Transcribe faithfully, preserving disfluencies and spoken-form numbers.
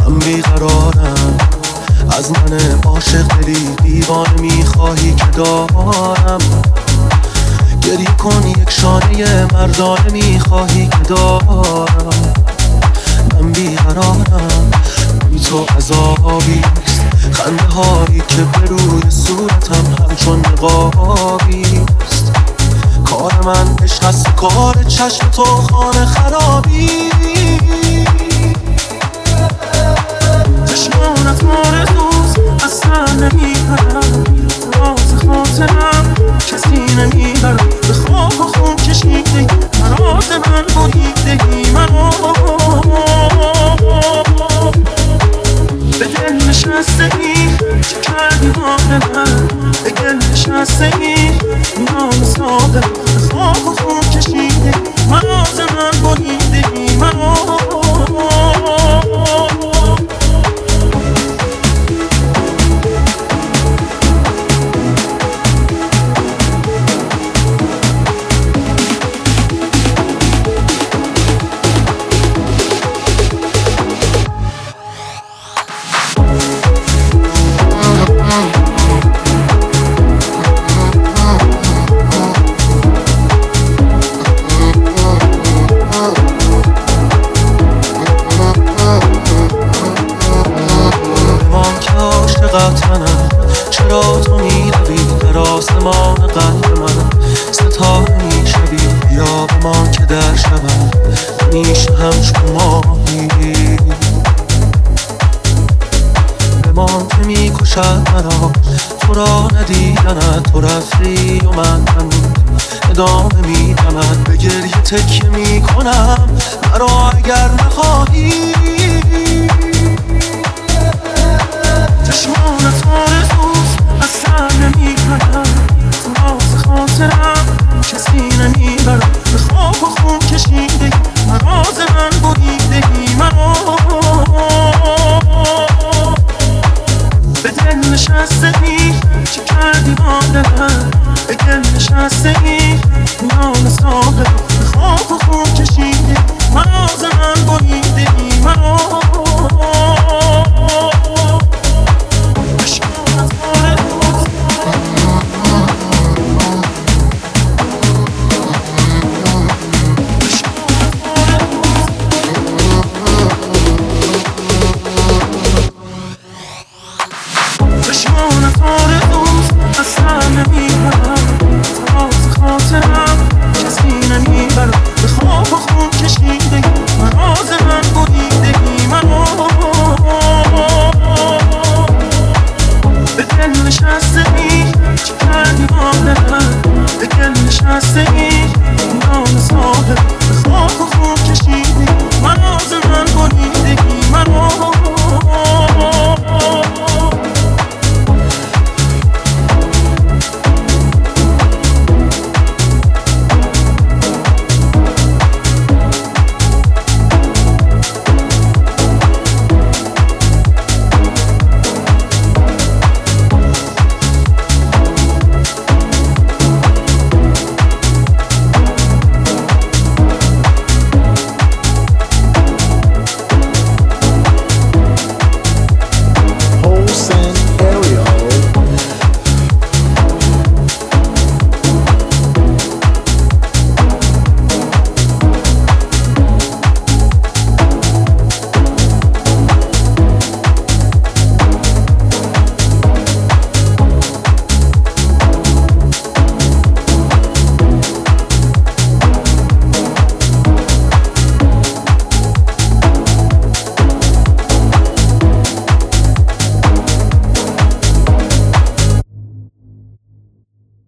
من بیقرارم، از من عاشق دلی دیوانه میخواهی که دارم. گریه کن یک شانه مردانه میخواهی که دارم. من بیقرارم، بی تو عذابیست، خنده هایی که به روی صورتم همچون نقابیست. کار من عشق است، کار چشم تو خانه خرابی. چشمانت آرزوست، اصلا نمیبرم راز خاطرم، کسی نمیبرم. به خواب و خون کشیدهی مراز من بریدهی منو، به دل نشسته ای چه کردی ماه من، به دل نشسته ای نام ساده. به خواب و خون کشیدهی مراز من بریدهی منو. چرا تو میروی در آسمان قلب من، ستاره میشوی یا بمان که در شبم میشه همچون ماهی. بمان که میکشد مرا تو را ندیدنت، تو رفتی و من هنوز ادامه میدمت. به گریه تکیه میکنم مرا اگر نخواهی.